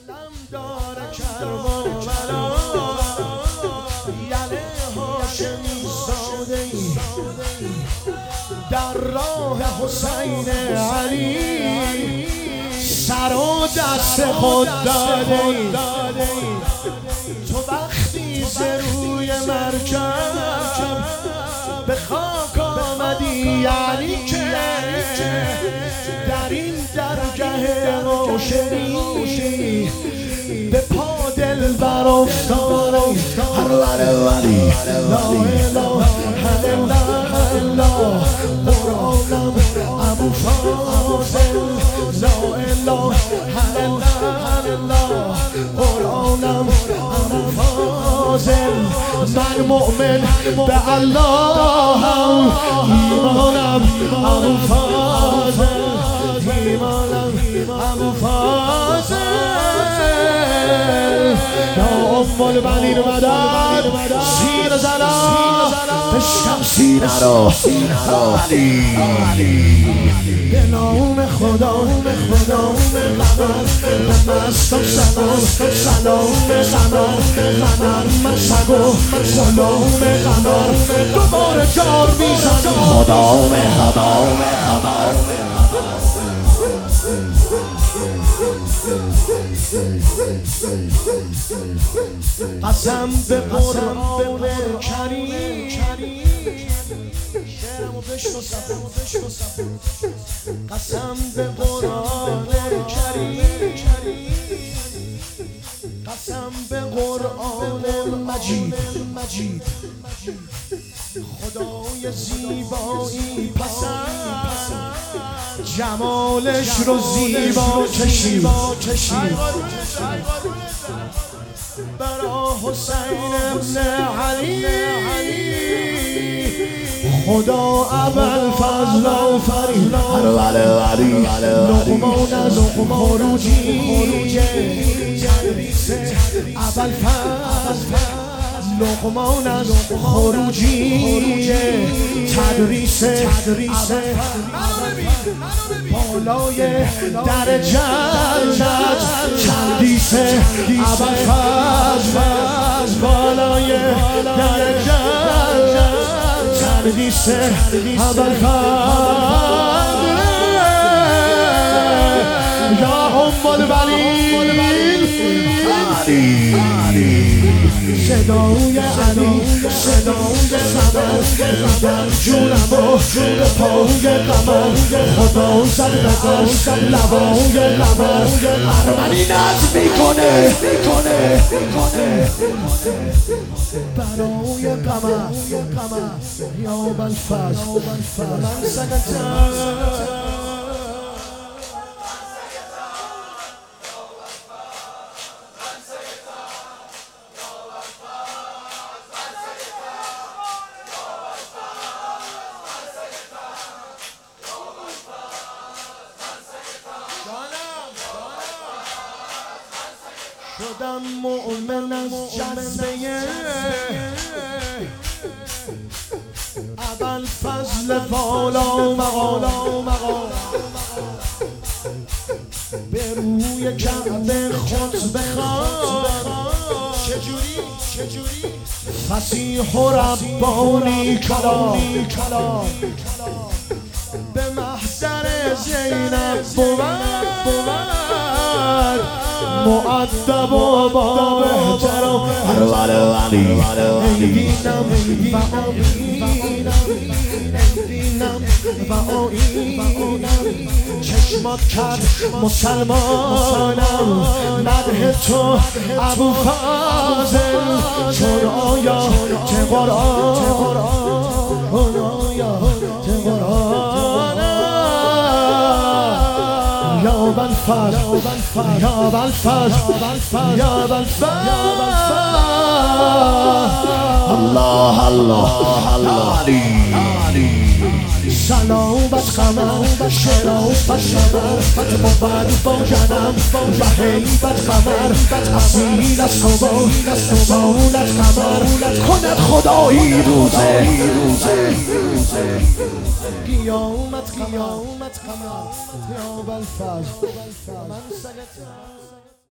علم داره کرم و بلا یله هاشمی زاده ای در راه حسین علی سر و دست خود داده ای تو وقتی ز روی مرکب به خاک آمدی یعنی که در این درگه روشنی به پا دلبر افتادی هر ولی لا اله الا قرآنم ابو فاضل لا اله الا قرآنم ابو فاضل من مؤمن به اللهم ایمانم ابو فاضل ایمانم ابو فاضل یا ام البنین مدد سیر زنا بشکم سینه رو به نام خدا قمر به مستم سلام قمر مسگو سلام قمر دوباره جار بیزن خدا قسم به قرآن کریم شعرمو بشناسم قسم به قرآن کریم قسم به قرآن مجید خدای زیبایی پسند جمالش رو زیبا کشید برا حسین ابن علی خدا اول فضل آفرین لقمان از خروجی تدریس اول فضل لقمان از خروجی تدریس بالای در جنت تندیس اول فضل بالای در جنت تندیس اول فضل یا ام البنین صدای علی صدای قمر در جونم و پای قمر خدا زد نگاه لبای قمر ارمنی نظم میکنه برای قمر یا بلفظ من سگتم شدم مؤمن از جذبه ابوالفضل بالا مقام به روی کعبه خود بخوان چجوری فصیح و ربانی کلام به محضر زینب بود مؤدب و با احترام و آیینم چشمات کرد مسلمانم مدح تو ابو فاضل چون آیا چه قرآن یا بلفظ الله سلامت قمر شرافت شمر بود با جنم و حیبت قمر اصیل از سبانت قمر کند خدایی روزه قیامت قمر یا بلفظ من سگتم